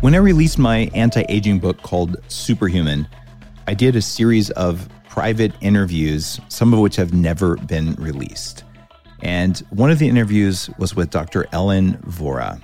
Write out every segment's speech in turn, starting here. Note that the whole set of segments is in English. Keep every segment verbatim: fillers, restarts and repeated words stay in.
When I released my anti-aging book called Superhuman, I did a series of private interviews, some of which have never been released. And one of the interviews was with Doctor Ellen Vora.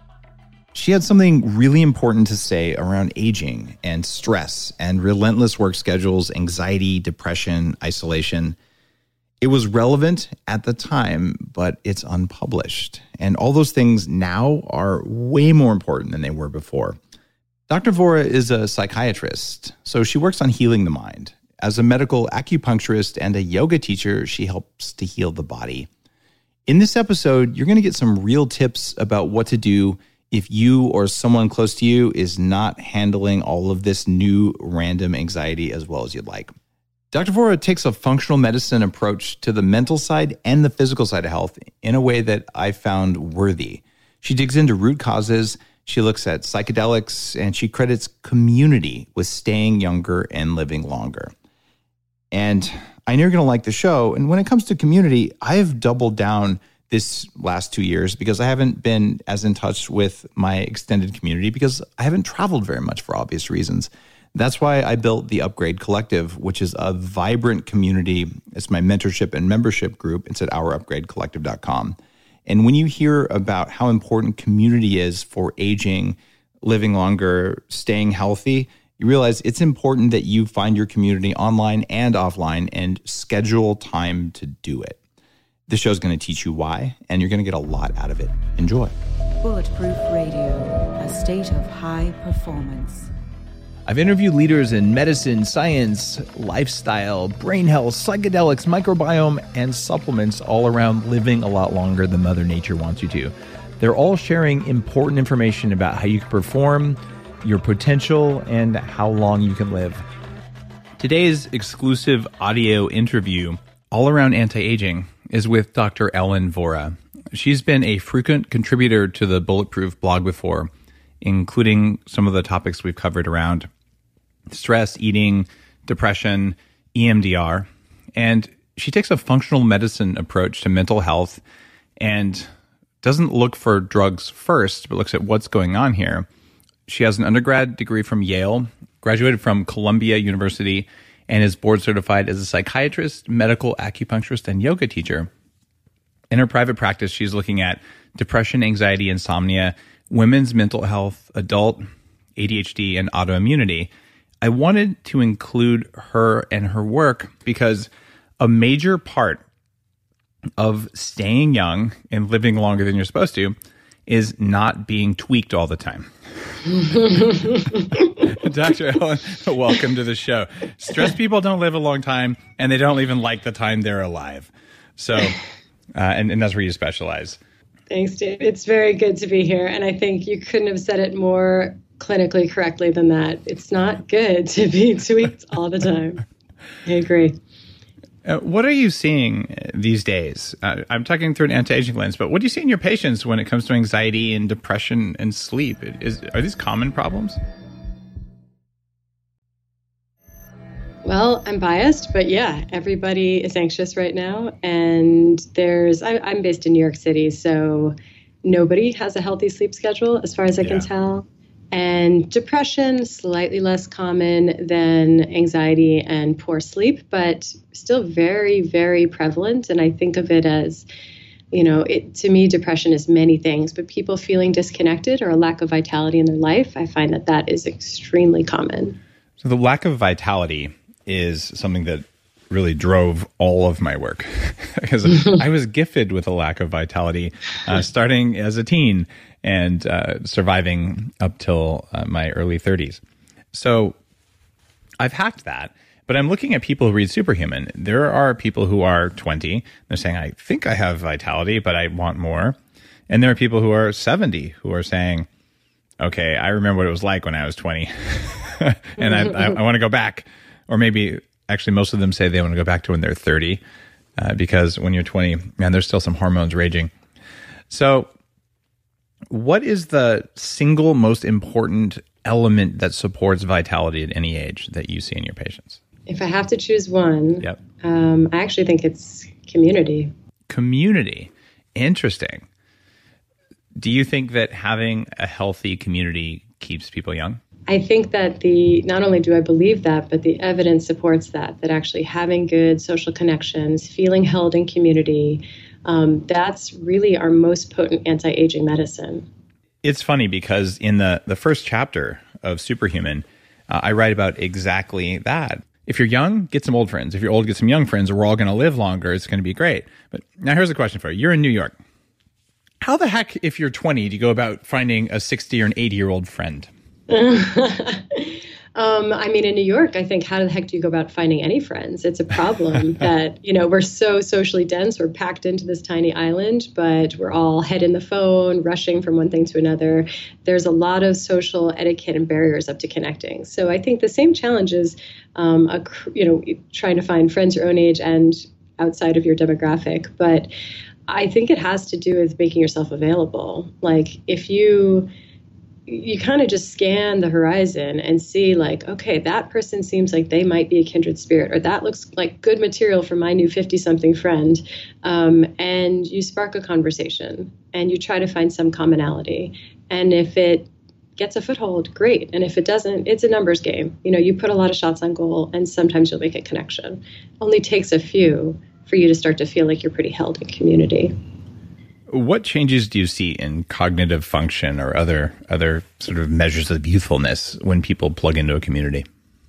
She had something really important to say around aging and stress and relentless work schedules, anxiety, depression, isolation. It was relevant at the time, but it's unpublished. And all those things now are way more important than they were before. Doctor Vora is a psychiatrist, so she works on healing the mind. As a medical acupuncturist and a yoga teacher, she helps to heal the body. In this episode, you're going to get some real tips about what to do if you or someone close to you is not handling all of this new random anxiety as well as you'd like. Doctor Vora takes a functional medicine approach to the mental side and the physical side of health in a way that I found worthy. She digs into root causes, she looks at psychedelics, and she credits community with staying younger and living longer. And I know you're going to like the show. And when it comes to community, I have doubled down this last two years because I haven't been as in touch with my extended community because I haven't traveled very much for obvious reasons. That's why I built the Upgrade Collective, which is a vibrant community. It's my mentorship and membership group. It's at our upgrade collective dot com. And when you hear about how important community is for aging, living longer, staying healthy, you realize it's important that you find your community online and offline and schedule time to do it. This show is going to teach you why, and you're going to get a lot out of it. Enjoy. Bulletproof Radio, a state of high performance. I've interviewed leaders in medicine, science, lifestyle, brain health, psychedelics, microbiome, and supplements all around living a lot longer than Mother Nature wants you to. They're all sharing important information about how you can perform, your potential, and how long you can live. Today's exclusive audio interview all around anti-aging is with Doctor Ellen Vora. She's been a frequent contributor to the Bulletproof blog before, including some of the topics we've covered around stress, eating, depression, E M D R. And she takes a functional medicine approach to mental health and doesn't look for drugs first, but looks at what's going on here. She has an undergrad degree from Yale, graduated from Columbia University, and is board certified as a psychiatrist, medical acupuncturist, and yoga teacher. In her private practice, she's looking at depression, anxiety, insomnia, women's mental health, adult A D H D, and autoimmunity. I wanted to include her and her work because a major part of staying young and living longer than you're supposed to is not being tweaked all the time. Doctor Ellen, welcome to the show. Stressed people don't live a long time, and they don't even like the time they're alive. So, uh, and, and that's where you specialize. Thanks, Dave. It's very good to be here. And I think you couldn't have said it more clinically correctly than that. It's not good to be tweaked all the time. I agree. Uh, what are you seeing these days? Uh, I'm talking through an anti-aging lens, but what do you see in your patients when it comes to anxiety and depression and sleep? Is, are these common problems? Well, I'm biased, but yeah, everybody is anxious right now. And there's, I, I'm based in New York City, so nobody has a healthy sleep schedule as far as I yeah. can tell. And depression, slightly less common than anxiety and poor sleep, but still very, very prevalent. And I think of it as, you know, it, to me, depression is many things, but people feeling disconnected or a lack of vitality in their life, I find that that is extremely common. So the lack of vitality is something that really drove all of my work because I was gifted with a lack of vitality uh, starting as a teen and uh, surviving up till uh, my early thirties. So I've hacked that, but I'm looking at people who read Superhuman. There are people who are twenty. They're saying, I think I have vitality, but I want more. And there are people who are seventy who are saying, okay, I remember what it was like when I was twenty and I, I, I want to go back. Or maybe actually most of them say they want to go back to when they're thirty uh, because when you're twenty, man, there's still some hormones raging. So what is the single most important element that supports vitality at any age that you see in your patients? If I have to choose one, yep. um, I actually think it's community. Community. Interesting. Do you think that having a healthy community keeps people young? I think that the, not only do I believe that, but the evidence supports that, that actually having good social connections, feeling held in community, um, that's really our most potent anti-aging medicine. It's funny because in the, the first chapter of Superhuman, uh, I write about exactly that. If you're young, get some old friends. If you're old, get some young friends, or we're all going to live longer. It's going to be great. But now here's a question for you. You're in New York. How the heck, if you're twenty, do you go about finding a sixty or an eighty-year-old friend? um, I mean, in New York, I think, how the heck do you go about finding any friends? It's a problem that, you know, we're so socially dense. We're packed into this tiny island, but we're all head in the phone, rushing from one thing to another. There's a lot of social etiquette and barriers up to connecting. So I think the same challenge is, um, a, you know, trying to find friends your own age and outside of your demographic. But I think it has to do with making yourself available. Like if you... you kind of just scan the horizon and see like, okay, that person seems like they might be a kindred spirit, or that looks like good material for my new fifty something friend. Um, and you spark a conversation and you try to find some commonality. And if it gets a foothold, great. And if it doesn't, it's a numbers game. You know, you put a lot of shots on goal and sometimes you'll make a connection. Only takes a few for you to start to feel like you're pretty held in community. What changes do you see in cognitive function or other other sort of measures of youthfulness when people plug into a community?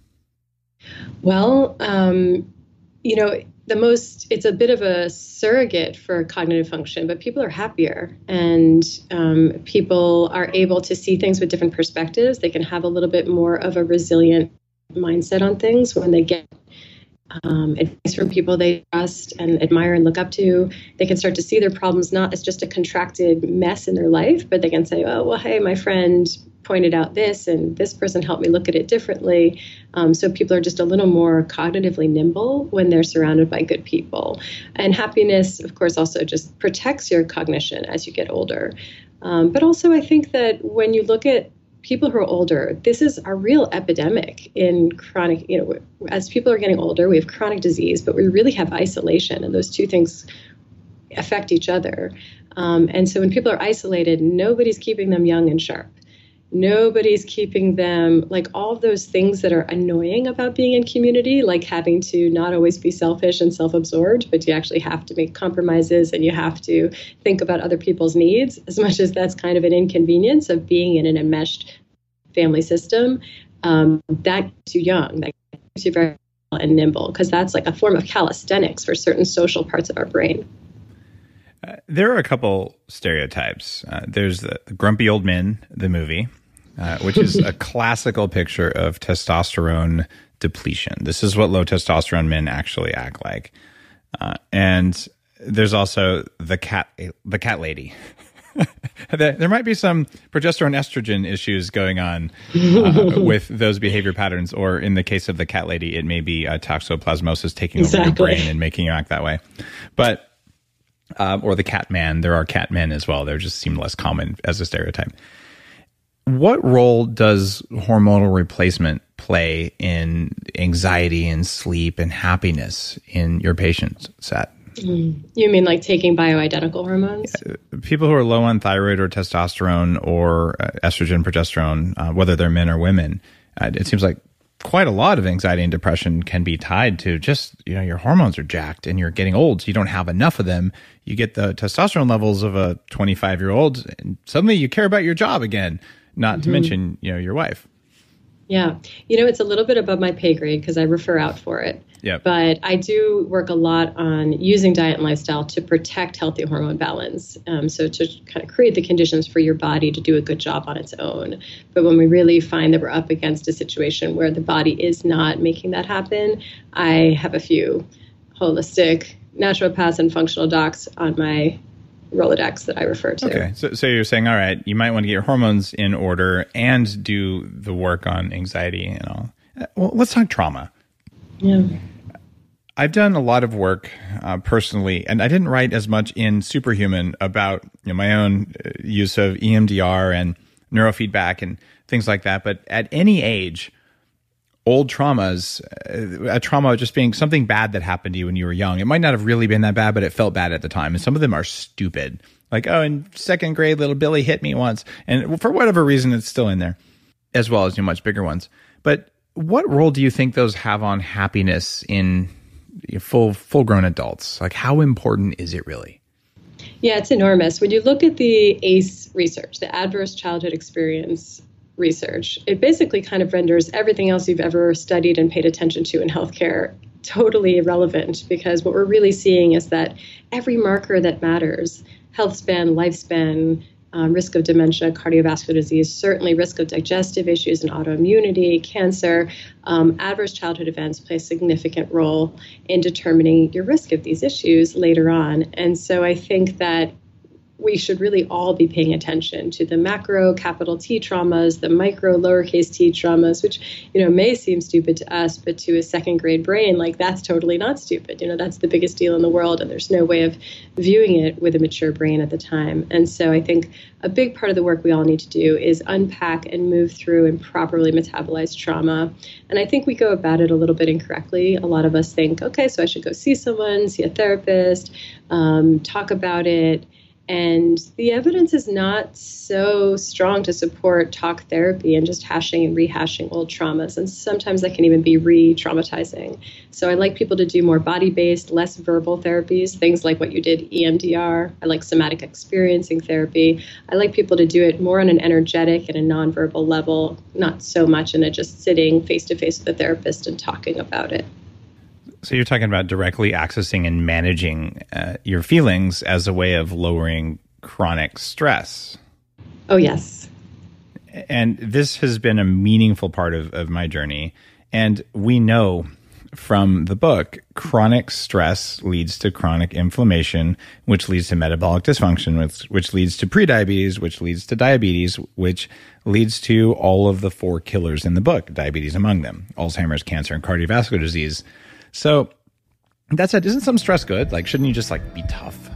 Well, um, you know, the most, it's a bit of a surrogate for cognitive function, but people are happier and um, people are able to see things with different perspectives. They can have a little bit more of a resilient mindset on things when they get Um, advice from people they trust and admire and look up to. They can start to see their problems not as just a contracted mess in their life, but they can say, oh, well, hey, my friend pointed out this and this person helped me look at it differently. Um, so people are just a little more cognitively nimble when they're surrounded by good people. And happiness, of course, also just protects your cognition as you get older. Um, but also I think that when you look at people who are older, this is a real epidemic in chronic, you know, as people are getting older, we have chronic disease, but we really have isolation, and those two things affect each other. Um, and so when people are isolated, nobody's keeping them young and sharp. Nobody's keeping them, like all of those things that are annoying about being in community, like having to not always be selfish and self-absorbed, but you actually have to make compromises and you have to think about other people's needs, as much as that's kind of an inconvenience of being in an enmeshed family system. Um, that keeps you young, that keeps you very and nimble, because that's like a form of calisthenics for certain social parts of our brain. Uh, there are a couple stereotypes. Uh, there's the Grumpy Old Men, the movie, uh, which is a classical picture of testosterone depletion. This is what low testosterone men actually act like. Uh, and there's also the cat, the cat lady. There might be some progesterone estrogen issues going on uh, with those behavior patterns, or in the case of the cat lady, it may be uh, toxoplasmosis taking exactly. over your brain and making you act that way. But Um, or the cat man. There are cat men as well. They just seem less common as a stereotype. What role does hormonal replacement play in anxiety and sleep and happiness in your patient set? Mm. You mean like taking bioidentical hormones? People who are low on thyroid or testosterone or uh, estrogen, progesterone, uh, whether they're men or women, uh, it seems like quite a lot of anxiety and depression can be tied to just, you know, your hormones are jacked and you're getting old, so you don't have enough of them. You get the testosterone levels of a twenty-five-year-old, and suddenly you care about your job again, not mm-hmm. to mention, you know, your wife. Yeah. You know, it's a little bit above my pay grade because I refer out for it. Yep. But I do work a lot on using diet and lifestyle to protect healthy hormone balance. Um, so to kind of create the conditions for your body to do a good job on its own. But when we really find that we're up against a situation where the body is not making that happen, I have a few holistic naturopaths and functional docs on my Rolodex that I refer to. Okay. So, so you're saying, all right, you might want to get your hormones in order and do the work on anxiety and all. Well, let's talk trauma. Yeah. I've done a lot of work uh, personally, and I didn't write as much in Superhuman about, you know, my own use of E M D R and neurofeedback and things like that. But at any age, old traumas, a trauma just being something bad that happened to you when you were young. It might not have really been that bad, but it felt bad at the time. And some of them are stupid. Like, oh, in second grade, little Billy hit me once. And for whatever reason, it's still in there. as well as, you know, much bigger ones. But what role do you think those have on happiness in full, full-grown adults? Like, how important is it really? Yeah, it's enormous. When you look at the A C E research, the Adverse Childhood Experience research, it basically kind of renders everything else you've ever studied and paid attention to in healthcare totally irrelevant, because what we're really seeing is that every marker that matters, health span, lifespan, um, risk of dementia, cardiovascular disease, certainly risk of digestive issues and autoimmunity, cancer, um, adverse childhood events play a significant role in determining your risk of these issues later on. And so I think that we should really all be paying attention to the macro capital T traumas, the micro lowercase t traumas, which, you know, may seem stupid to us, but to a second grade brain, like, that's totally not stupid. You know, that's the biggest deal in the world, and there's no way of viewing it with a mature brain at the time. And so I think a big part of the work we all need to do is unpack and move through and properly metabolize trauma. And I think we go about it a little bit incorrectly. A lot of us think, okay, so I should go see someone, see a therapist, um, talk about it. And the evidence is not so strong to support talk therapy and just hashing and rehashing old traumas. And sometimes that can even be re-traumatizing. So I like people to do more body-based, less verbal therapies, things like what you did, E M D R. I like somatic experiencing therapy. I like people to do it more on an energetic and a nonverbal level, not so much in a just sitting face-to-face with a therapist and talking about it. So you're talking about directly accessing and managing uh, your feelings as a way of lowering chronic stress. Oh, yes. And this has been a meaningful part of, of my journey. And we know from the book, chronic stress leads to chronic inflammation, which leads to metabolic dysfunction, which, which leads to prediabetes, which leads to diabetes, which leads to all of the four killers in the book, diabetes among them, Alzheimer's, cancer, and cardiovascular disease. So that said, isn't some stress good? Like, shouldn't you just like be tough?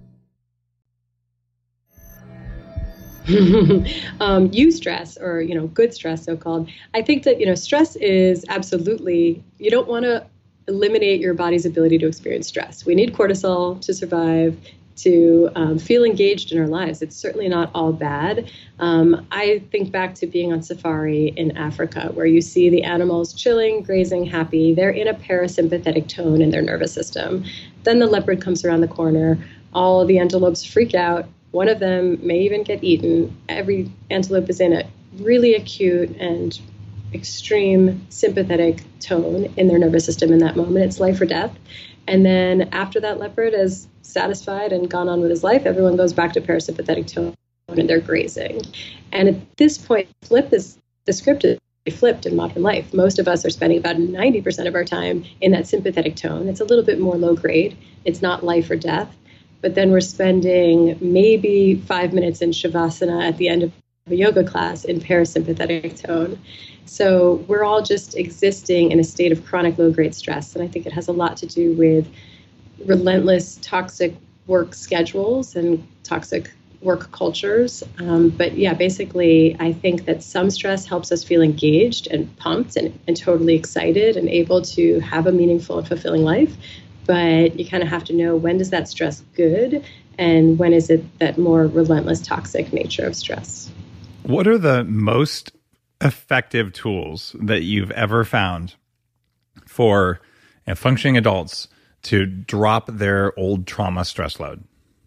um, eustress, or, you know, good stress, so-called. I think that, you know, stress is absolutely, you don't want to eliminate your body's ability to experience stress. We need cortisol to survive, to um, feel engaged in our lives. It's certainly not all bad. Um, I think back to being on safari in Africa, where you see the animals chilling, grazing, happy. They're in a parasympathetic tone in their nervous system. Then the leopard comes around the corner. All the antelopes freak out. One of them may even get eaten. Every antelope is in a really acute and extreme sympathetic tone in their nervous system in that moment. It's life or death. And then after that leopard has satisfied and gone on with his life, everyone goes back to parasympathetic tone and they're grazing. And at this point, flip this, the script is flipped in modern life. Most of us are spending about ninety percent of our time in that sympathetic tone. It's a little bit more low grade. It's not life or death. But then we're spending maybe five minutes in Shavasana at the end of a yoga class in parasympathetic tone. So we're all just existing in a state of chronic low-grade stress. And I think it has a lot to do with relentless toxic work schedules and toxic work cultures. Um, but yeah, basically, I think that some stress helps us feel engaged and pumped and, and totally excited and able to have a meaningful and fulfilling life. But you kind of have to know, when does that stress good and when is it that more relentless toxic nature of stress? What are the most effective tools that you've ever found for you know, functioning adults to drop their old trauma stress load?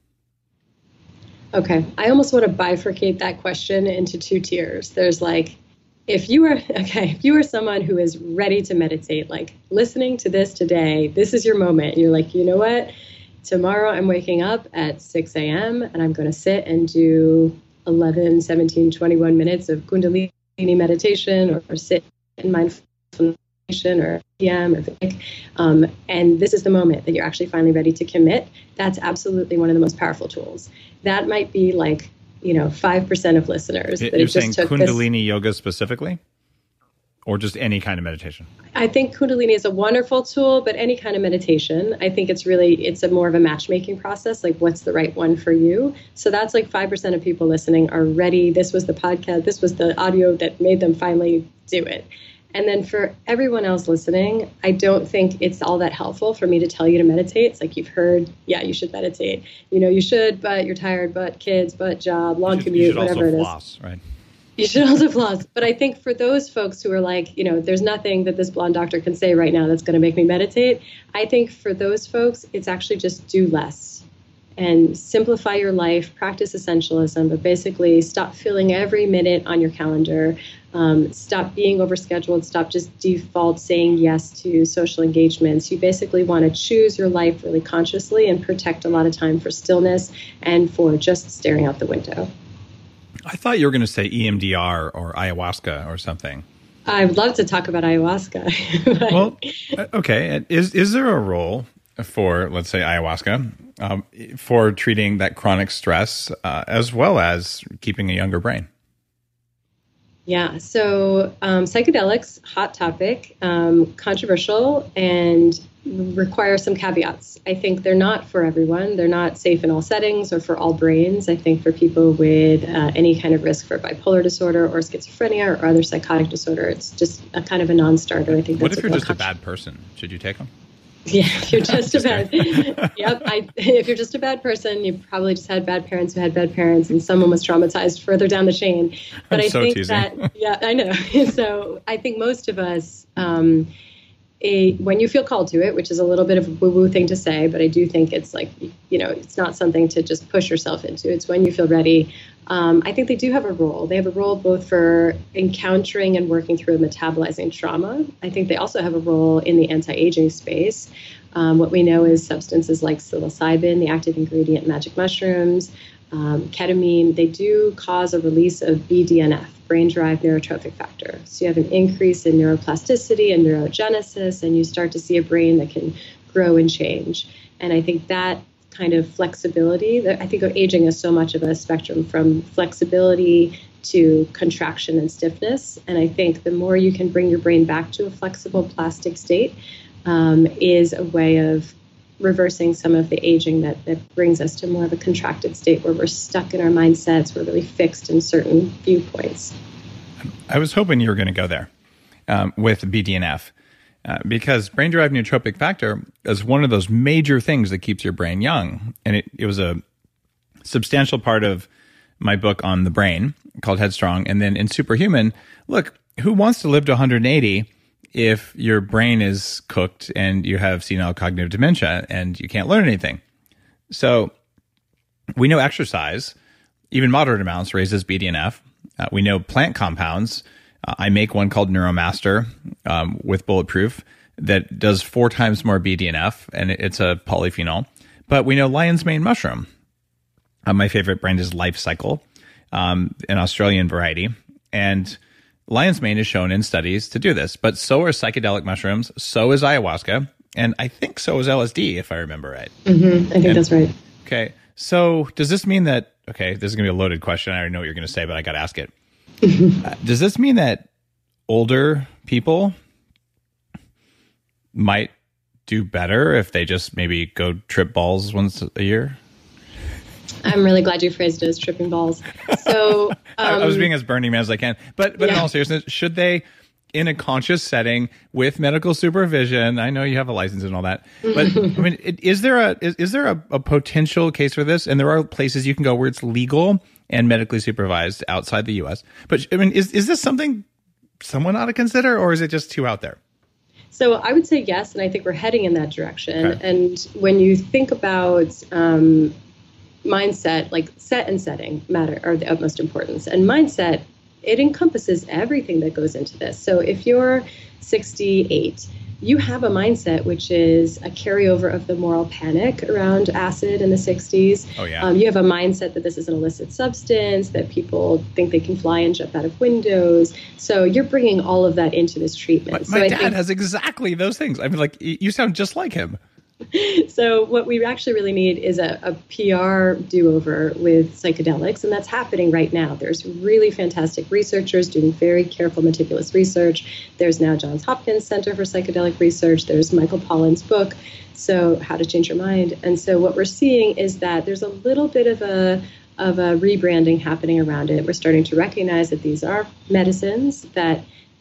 Okay, I almost want to bifurcate that question into two tiers. There's like, if you are, okay, if you are someone who is ready to meditate, like listening to this today, this is your moment. You're like, you know what? Tomorrow I'm waking up at six a.m. and I'm going to sit and do eleven, seventeen, twenty-one minutes of Kundalini meditation, or, or sit in mindfulness or P M or um, and this is the moment that you're actually finally ready to commit. That's absolutely one of the most powerful tools. That might be like, you know, five percent of listeners. You're that it saying just took Kundalini this, yoga specifically? Or just any kind of meditation? I think Kundalini is a wonderful tool, but any kind of meditation, I think it's really, it's a more of a matchmaking process. Like, what's the right one for you? So that's like five percent of people listening are ready. This was the podcast. This was the audio that made them finally do it. And then for everyone else listening, I don't think it's all that helpful for me to tell you to meditate. It's like, you've heard, yeah, you should meditate. You know, you should, but you're tired, but kids, but job, long you should, commute, you should whatever also it is. floss, right? You should also floss. But I think for those folks who are like, you know, there's nothing that this blonde doctor can say right now that's going to make me meditate. I think for those folks, it's actually just do less and simplify your life, practice essentialism, but basically stop filling every minute on your calendar. Um, stop being overscheduled. Stop just default saying yes to social engagements. You basically want to choose your life really consciously and protect a lot of time for stillness and for just staring out the window. I thought you were going to say E M D R or ayahuasca or something. I would love to talk about ayahuasca. Well, okay. Is is there a role for, let's say, ayahuasca um, for treating that chronic stress uh, as well as keeping a younger brain? Yeah. So um, psychedelics, hot topic, um, controversial, and require some caveats. I think they're not for everyone. They're not safe in all settings or for all brains. I think for people with uh, any kind of risk for bipolar disorder or schizophrenia or other psychotic disorder, it's just a kind of a non-starter. I think. What that's if you're just a bad person? Should you take them? Yeah, if you're just a bad, yep. I, if you're just a bad person, you probably just had bad parents who had bad parents, and someone was traumatized further down the chain. But I'm I so think teasing. that, yeah, I know. So I think most of us, um, a, when you feel called to it, which is a little bit of a woo-woo thing to say, but I do think it's like, you know, it's not something to just push yourself into. It's when you feel ready. Um, I think they do have a role. They have a role both for encountering and working through metabolizing trauma. I think they also have a role in the anti-aging space. Um, what we know is substances like psilocybin, the active ingredient in magic mushrooms, um, ketamine, they do cause a release of B D N F, brain-derived neurotrophic factor. So you have an increase in neuroplasticity and neurogenesis, and you start to see a brain that can grow and change. And I think that kind of flexibility, I think aging is so much of a spectrum from flexibility to contraction and stiffness. And I think the more you can bring your brain back to a flexible plastic state, um, is a way of reversing some of the aging that, that brings us to more of a contracted state where we're stuck in our mindsets, we're really fixed in certain viewpoints. I was hoping you were going to go there um, with B D N F. Uh, because brain-derived neurotrophic factor is one of those major things that keeps your brain young. And it, it was a substantial part of my book on the brain called Headstrong. And then in Superhuman, look, who wants to live to one hundred eighty if your brain is cooked and you have senile cognitive dementia and you can't learn anything? So we know exercise, even moderate amounts, raises B D N F. Uh, we know plant compounds. Uh, I make one called Neuromaster um, with Bulletproof that does four times more B D N F, and it, it's a polyphenol. But we know lion's mane mushroom. Uh, my favorite brand is Life Cycle, um, an Australian variety. And lion's mane is shown in studies to do this. But so are psychedelic mushrooms, so is ayahuasca, and I think so is L S D, if I remember right. Mm-hmm. I think and, that's right. Okay, so does this mean that, okay, this is going to be a loaded question. I already know what you're going to say, but I got to ask it. Uh, does this mean that older people might do better if they just maybe go trip balls once a year? I'm really glad you phrased it as tripping balls. So um, I was being as Burning Man as I can. But but yeah. In all seriousness, should they, in a conscious setting with medical supervision, I know you have a license and all that, but I mean, is there a is, is there a, a potential case for this? And there are places you can go where it's legal and medically supervised outside the U S. But I mean, is is this something someone ought to consider, or is it just too out there? So I would say yes, and I think we're heading in that direction. Okay. And when you think about um, mindset, like set and setting matter are the utmost importance. And mindset, it encompasses everything that goes into this. So if you're sixty-eight, you have a mindset which is a carryover of the moral panic around acid in the sixties. Oh, yeah. Um, you have a mindset that this is an illicit substance, that people think they can fly and jump out of windows. So you're bringing all of that into this treatment. My, my so dad I think, has exactly those things. I mean, like, you sound just like him. So what we actually really need is a, a P R do-over with psychedelics, and that's happening right now. There's really fantastic researchers doing very careful, meticulous research. There's now Johns Hopkins Center for Psychedelic Research. There's Michael Pollan's book, So How to Change Your Mind. And so what we're seeing is that there's a little bit of a of a rebranding happening around it. We're starting to recognize that these are medicines that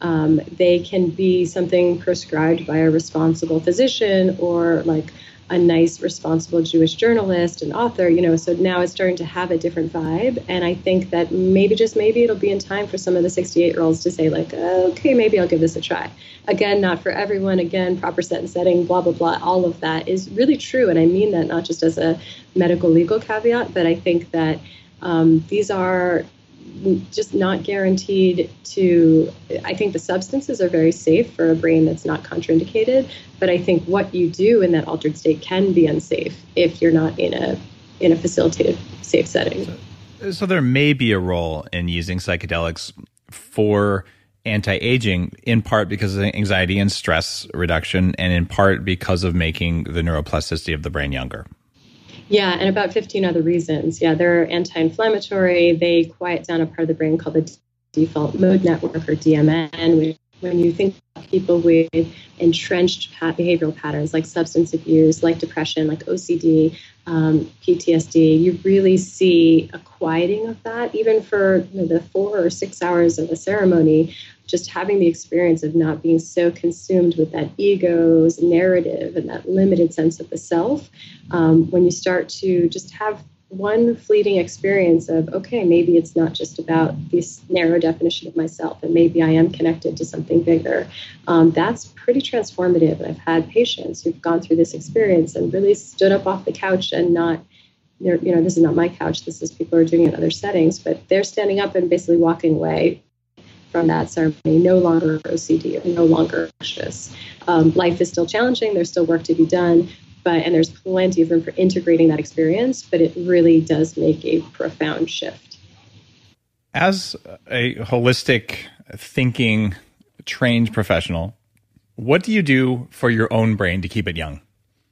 Um, they can be something prescribed by a responsible physician or like a nice, responsible Jewish journalist and author, you know, so now it's starting to have a different vibe. And I think that maybe, just maybe, it'll be in time for some of the sixty-eight-year-olds to say like, okay, maybe I'll give this a try. Again, not for everyone. Again, proper set and setting, blah, blah, blah. All of that is really true. And I mean that not just as a medical legal caveat, but I think that um, these are just not guaranteed to, I think the substances are very safe for a brain that's not contraindicated, but I think what you do in that altered state can be unsafe if you're not in a in a facilitated safe setting. So, so there may be a role in using psychedelics for anti-aging, in part because of anxiety and stress reduction, and in part because of making the neuroplasticity of the brain younger. Yeah, and about fifteen other reasons. Yeah, they're anti-inflammatory. They quiet down a part of the brain called the default mode network, or D M N. Which, when you think about people with entrenched behavioral patterns like substance abuse, like depression, like O C D, um, P T S D, you really see a quieting of that. Even for you know, the four or six hours of a ceremony, just having the experience of not being so consumed with that ego's narrative and that limited sense of the self, um, when you start to just have one fleeting experience of, okay, maybe it's not just about this narrow definition of myself, and maybe I am connected to something bigger. Um, that's pretty transformative. And I've had patients who've gone through this experience and really stood up off the couch and not, you know, this is not my couch, this is people who are doing it in other settings, but they're standing up and basically walking away from that ceremony, no longer O C D or no longer anxious. Um, life is still challenging. There's still work to be done, but and there's plenty of room for integrating that experience, but it really does make a profound shift. As a holistic thinking, trained professional, what do you do for your own brain to keep it young?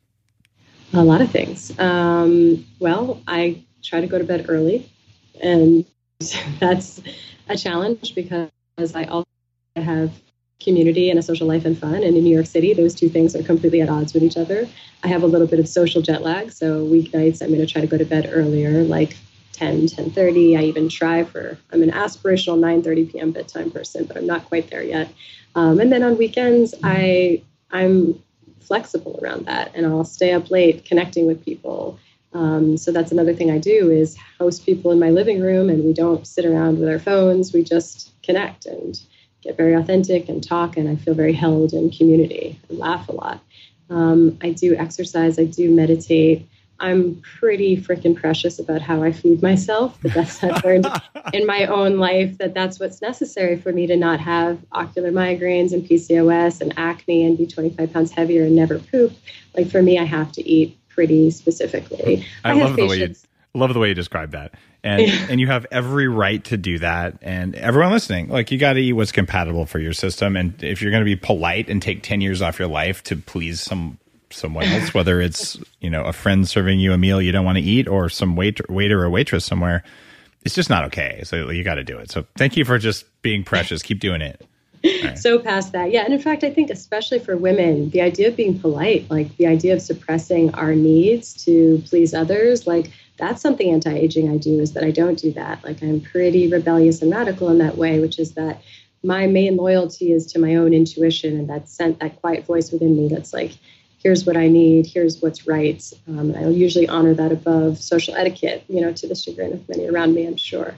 A lot of things. Um, well, I try to go to bed early, and that's a challenge because As I also have community and a social life and fun. And in New York City, those two things are completely at odds with each other. I have a little bit of social jet lag. So weeknights, I'm going to try to go to bed earlier, like ten, ten thirty. I even try for, I'm an aspirational nine thirty p.m. bedtime person, but I'm not quite there yet. Um, and then on weekends, I, I'm flexible around that, and I'll stay up late connecting with people. Um, so that's another thing I do is host people in my living room, and we don't sit around with our phones. We just connect and get very authentic and talk, and I feel very held in community and laugh a lot. Um, I do exercise. I do meditate. I'm pretty freaking precious about how I feed myself. But that's I've learned in my own life that that's what's necessary for me to not have ocular migraines and P C O S and acne and be twenty-five pounds heavier and never poop. Like for me, I have to eat pretty specifically. I, I love the way you love the way you describe that. And and you have every right to do that. And everyone listening, like, you got to eat what's compatible for your system. And if you're going to be polite and take ten years off your life to please some someone else, whether it's, you know, a friend serving you a meal you don't want to eat, or some waiter, waiter or waitress somewhere, it's just not okay. So you got to do it. So thank you for just being precious. Keep doing it. Right. So past that. Yeah. And in fact, I think especially for women, the idea of being polite, like the idea of suppressing our needs to please others, like that's something anti-aging I do, is that I don't do that. Like I'm pretty rebellious and radical in that way, which is that my main loyalty is to my own intuition, and that sent that quiet voice within me that's like, here's what I need, here's what's right. Um, and I'll usually honor that above social etiquette, you know, to the chagrin of many around me, I'm sure.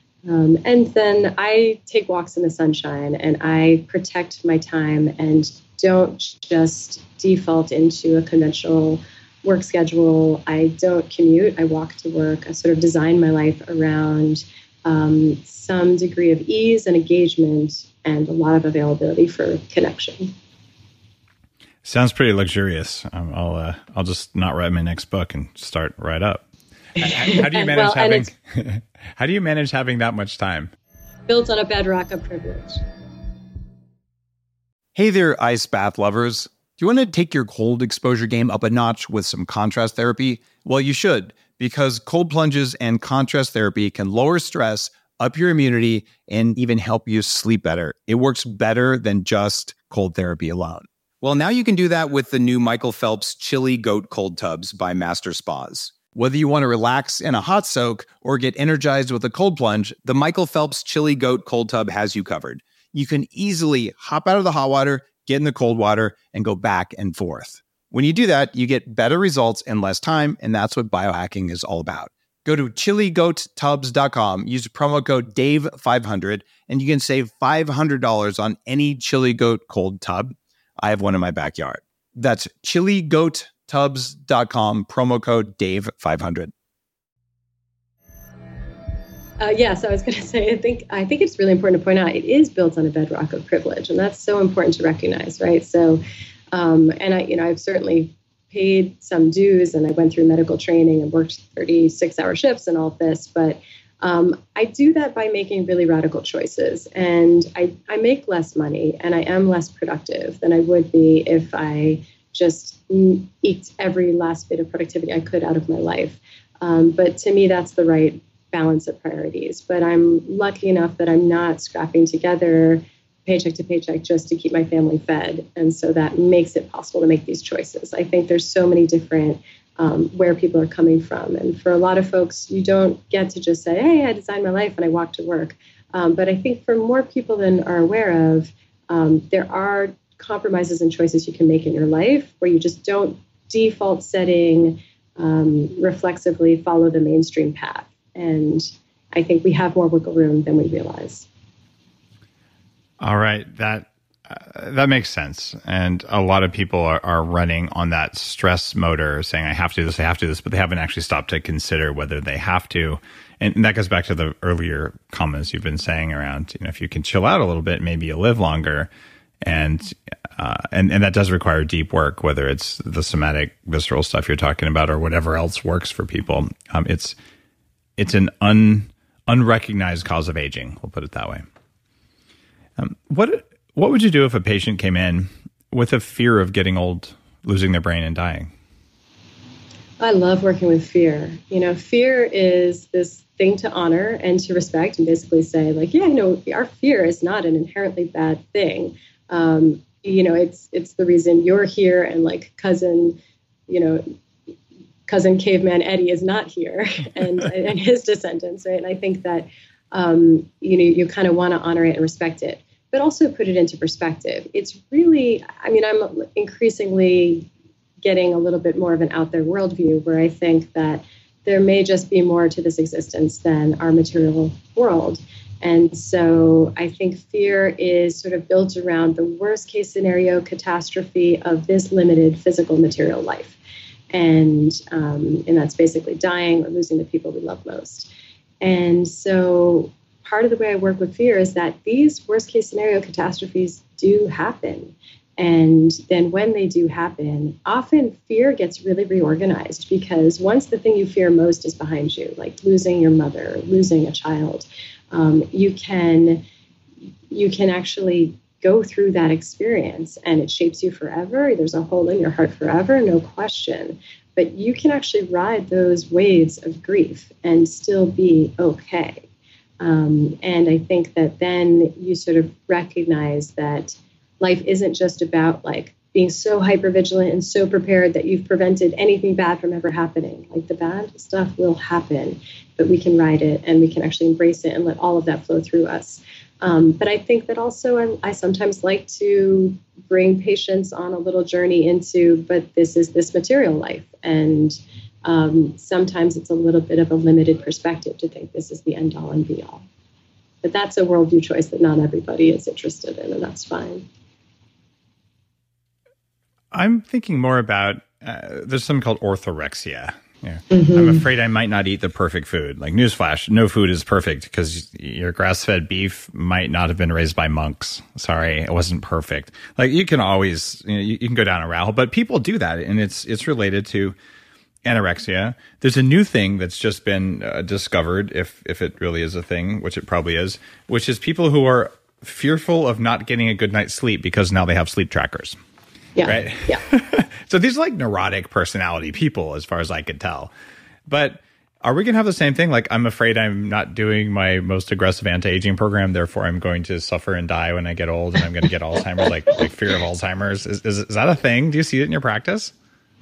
Um, and then I take walks in the sunshine, and I protect my time and don't just default into a conventional work schedule. I don't commute. I walk to work. I sort of design my life around um, some degree of ease and engagement and a lot of availability for connection. Sounds pretty luxurious. Um, I'll uh, I'll just not write my next book and start right up. How, how do you manage well, having how do you manage having that much time? Built on a bedrock of privilege. Hey there, ice bath lovers. Do you want to take your cold exposure game up a notch with some contrast therapy? Well, you should, because cold plunges and contrast therapy can lower stress, up your immunity, and even help you sleep better. It works better than just cold therapy alone. Well, now you can do that with the new Michael Phelps Chili Goat Cold Tubs by Master Spas. Whether you want to relax in a hot soak or get energized with a cold plunge, the Michael Phelps Chili Goat Cold Tub has you covered. you can easily hop out of the hot water, get in the cold water, and go back and forth. When you do that, you get better results in less time, and that's what biohacking is all about. Go to chili goat tubs dot com, use promo code Dave five hundred, and you can save five hundred dollars on any Chili Goat cold tub. I have one in my backyard. That's chili goat tubs dot com, promo code Dave five hundred. Uh, yeah, so I was going to say, I think I think it's really important to point out it is built on a bedrock of privilege, and that's so important to recognize, right? So, um, and I, you know, I've certainly paid some dues, and I went through medical training and worked thirty-six hour shifts and all of this, but um, I do that by making really radical choices, and I, I make less money, and I am less productive than I would be if I just eked every last bit of productivity I could out of my life. Um, but to me, that's the right balance of priorities. But I'm lucky enough that I'm not scrapping together paycheck to paycheck just to keep my family fed. And so that makes it possible to make these choices. I think there's so many different um, where people are coming from. And for a lot of folks, you don't get to just say, hey, I designed my life and I walk to work. Um, but I think for more people than are aware of, um, there are compromises and choices you can make in your life where you just don't default setting, um, reflexively follow the mainstream path. And I think we have more wiggle room than we realize. All right, that uh, that makes sense. And a lot of people are, are running on that stress motor, saying, I have to do this, I have to do this, but they haven't actually stopped to consider whether they have to. And, and that goes back to the earlier comments you've been saying around, you know, if you can chill out a little bit, maybe you live longer. And uh, and and that does require deep work, whether it's the somatic, visceral stuff you're talking about or whatever else works for people. Um, it's it's an un unrecognized cause of aging. We'll put it that way. Um, what what would you do if a patient came in with a fear of getting old, losing their brain, and dying? I love working with fear. You know, fear is this thing to honor and to respect, and basically say, like, yeah, no, our fear is not an inherently bad thing. Um, you know, it's it's the reason you're here, and like cousin, you know, cousin caveman Eddie is not here, and and his descendants, right? And I think that um, you know, you kind of want to honor it and respect it, but also put it into perspective. It's really, I mean, I'm increasingly getting a little bit more of an out there worldview where I think that there may just be more to this existence than our material world. And so I think fear is sort of built around the worst case scenario catastrophe of this limited physical material life. And, um, and that's basically dying or losing the people we love most. And so part of the way I work with fear is that these worst case scenario catastrophes do happen. And then when they do happen, often fear gets really reorganized, because once the thing you fear most is behind you, like losing your mother, losing a child, um, you can you can actually go through that experience, and it shapes you forever. There's a hole in your heart forever, no question. But you can actually ride those waves of grief and still be okay. Um, and I think that then you sort of recognize that life isn't just about like being so hypervigilant and so prepared that you've prevented anything bad from ever happening. Like the bad stuff will happen, but we can ride it and we can actually embrace it and let all of that flow through us. Um, but I think that also I, I sometimes like to bring patients on a little journey into, but this is this material life. And um, sometimes it's a little bit of a limited perspective to think this is the end all and be all. But that's a worldview choice that not everybody is interested in, and that's fine. I'm thinking more about, uh, there's something called orthorexia. Yeah. Mm-hmm. I'm afraid I might not eat the perfect food. Like, newsflash, no food is perfect because your grass-fed beef might not have been raised by monks. Sorry, it wasn't perfect. Like, you can always, you know, you, you can go down a rabbit hole, but people do that, and it's it's related to anorexia. There's a new thing that's just been uh, discovered, if if it really is a thing, which it probably is, which is people who are fearful of not getting a good night's sleep because now they have sleep trackers. Yeah. Right? Yeah. So these are like neurotic personality people, as far as I could tell. But are we going to have the same thing? Like, I'm afraid I'm not doing my most aggressive anti-aging program, therefore I'm going to suffer and die when I get old, and I'm going to get Alzheimer's, like, like fear of Alzheimer's. Is, is, is that a thing? Do you see it in your practice?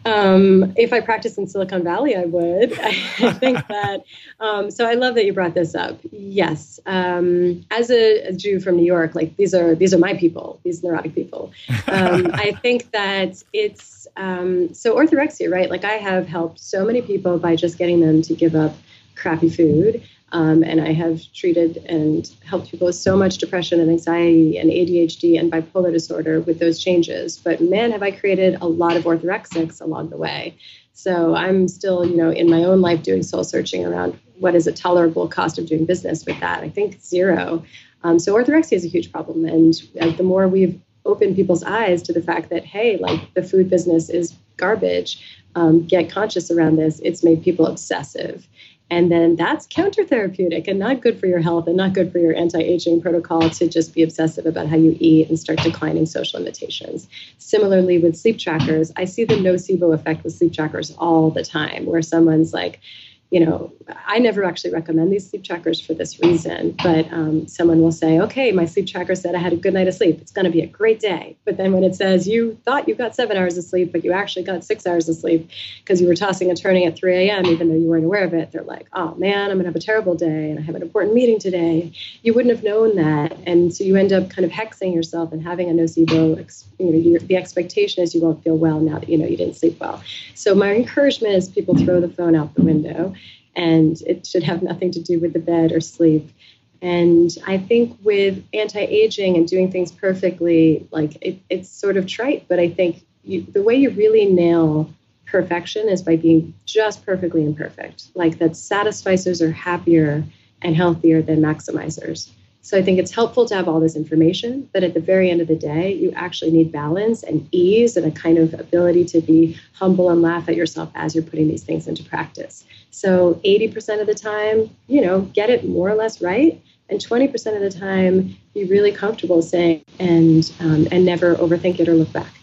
Um, if I practiced in Silicon Valley, I would. I think that. Um, so I love that you brought this up. Yes, um, as a, a Jew from New York, like these are these are my people, these neurotic people. Um, I think that it's um, so orthorexia, right? Like I have helped so many people by just getting them to give up crappy food. Um, and I have treated and helped people with so much depression and anxiety and A D H D and bipolar disorder with those changes. But man, have I created a lot of orthorexics along the way. So I'm still, you know, in my own life doing soul searching around what is a tolerable cost of doing business with that. I think zero. Um, so orthorexia is a huge problem. And uh, the more we've opened people's eyes to the fact that, hey, like the food business is garbage, um, get conscious around this, it's made people obsessive. And then that's counter-therapeutic and not good for your health and not good for your anti-aging protocol to just be obsessive about how you eat and start declining social limitations. Similarly, with sleep trackers, I see the nocebo effect with sleep trackers all the time, where someone's like, you know, I never actually recommend these sleep trackers for this reason, but um, someone will say, okay, my sleep tracker said I had a good night of sleep. It's going to be a great day. But then when it says you thought you got seven hours of sleep, but you actually got six hours of sleep because you were tossing and turning at three a.m., even though you weren't aware of it, they're like, oh man, I'm going to have a terrible day and I have an important meeting today. You wouldn't have known that. And so you end up kind of hexing yourself and having a nocebo, you know, your, the expectation is you won't feel well now that you know you didn't sleep well. So my encouragement is people throw the phone out the window. And it should have nothing to do with the bed or sleep. And I think with anti-aging and doing things perfectly, like it, it's sort of trite, but I think you, the way you really nail perfection is by being just perfectly imperfect. Like that satisficers are happier and healthier than maximizers. So I think it's helpful to have all this information, but at the very end of the day, you actually need balance and ease and a kind of ability to be humble and laugh at yourself as you're putting these things into practice. So eighty percent of the time, you know, get it more or less right. And twenty percent of the time, be really comfortable saying and um, and never overthink it or look back.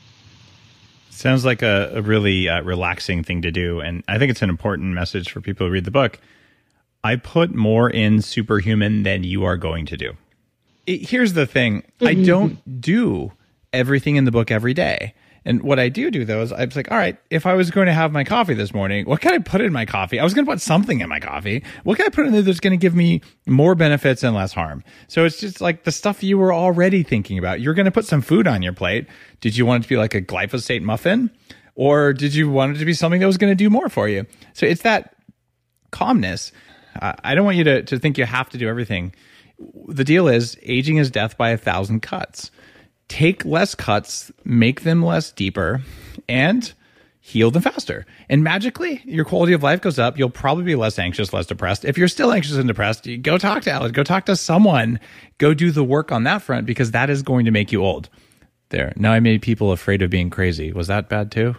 Sounds like a, a really uh, relaxing thing to do. And I think it's an important message for people who read the book. I put more in Superhuman than you are going to do. It, here's the thing. Mm-hmm. I don't do everything in the book every day. And what I do do, though, is I was like, all right, if I was going to have my coffee this morning, what can I put in my coffee? I was going to put something in my coffee. What can I put in there that's going to give me more benefits and less harm? So it's just like the stuff you were already thinking about. You're going to put some food on your plate. Did you want it to be like a glyphosate muffin? Or did you want it to be something that was going to do more for you? So it's that calmness. I don't want you to, to think you have to do everything. The deal is aging is death by a thousand cuts. Take less cuts, make them less deeper, and heal them faster. And magically, your quality of life goes up. You'll probably be less anxious, less depressed. If you're still anxious and depressed, go talk to Alice. Go talk to someone. Go do the work on that front because that is going to make you old. There. Now I made people afraid of being crazy. Was that bad too?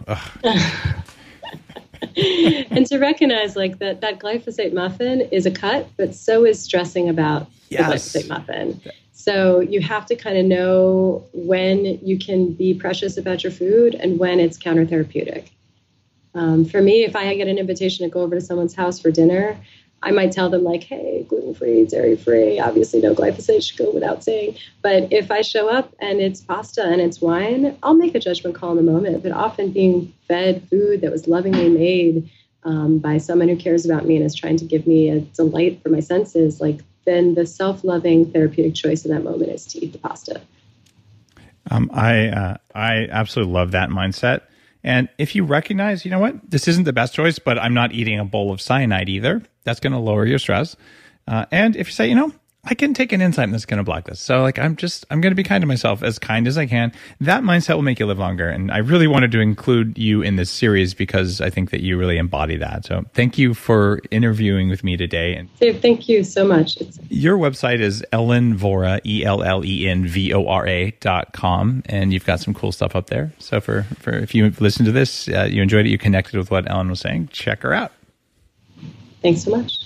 And to recognize like that that glyphosate muffin is a cut, but so is stressing about yes. the glyphosate muffin. So you have to kind of know when you can be precious about your food and when it's counter-therapeutic. Um, for me, if I get an invitation to go over to someone's house for dinner, I might tell them like, hey, gluten-free, dairy-free, obviously no glyphosate, should go without saying. But if I show up and it's pasta and it's wine, I'll make a judgment call in the moment. But often being fed food that was lovingly made um, by someone who cares about me and is trying to give me a delight for my senses, like then the self-loving therapeutic choice in that moment is to eat the pasta. Um, I uh, I absolutely love that mindset. And if you recognize, you know what, this isn't the best choice, but I'm not eating a bowl of cyanide either, that's going to lower your stress. Uh, and if you say, you know, I can take an enzyme that's going to block this. So like, I'm just, I'm going to be kind to myself, as kind as I can. That mindset will make you live longer. And I really wanted to include you in this series because I think that you really embody that. So thank you for interviewing with me today. And Dave, thank you so much. It's- your website is Ellen Vora, E L L E N V O R A dot com. And you've got some cool stuff up there. So for, for if you listened to this, uh, you enjoyed it, you connected with what Ellen was saying, check her out. Thanks so much.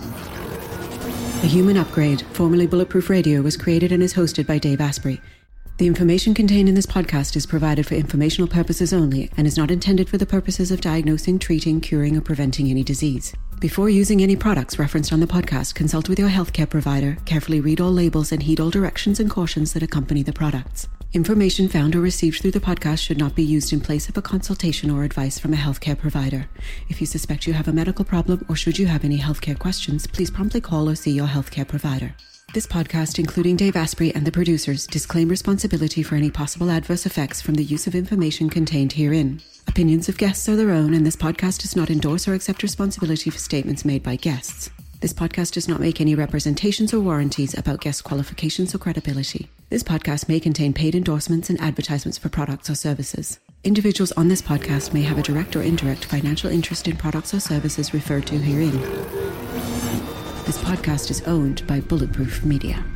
The Human Upgrade, formerly Bulletproof Radio, was created and is hosted by Dave Asprey. The information contained in this podcast is provided for informational purposes only and is not intended for the purposes of diagnosing, treating, curing, or preventing any disease. Before using any products referenced on the podcast, consult with your healthcare provider, carefully read all labels, and heed all directions and cautions that accompany the products. Information found or received through the podcast should not be used in place of a consultation or advice from a healthcare provider. If you suspect you have a medical problem or should you have any healthcare questions, please promptly call or see your healthcare provider. This podcast, including Dave Asprey and the producers, disclaim responsibility for any possible adverse effects from the use of information contained herein. Opinions of guests are their own, and this podcast does not endorse or accept responsibility for statements made by guests. This podcast does not make any representations or warranties about guest qualifications or credibility. This podcast may contain paid endorsements and advertisements for products or services. Individuals on this podcast may have a direct or indirect financial interest in products or services referred to herein. This podcast is owned by Bulletproof Media.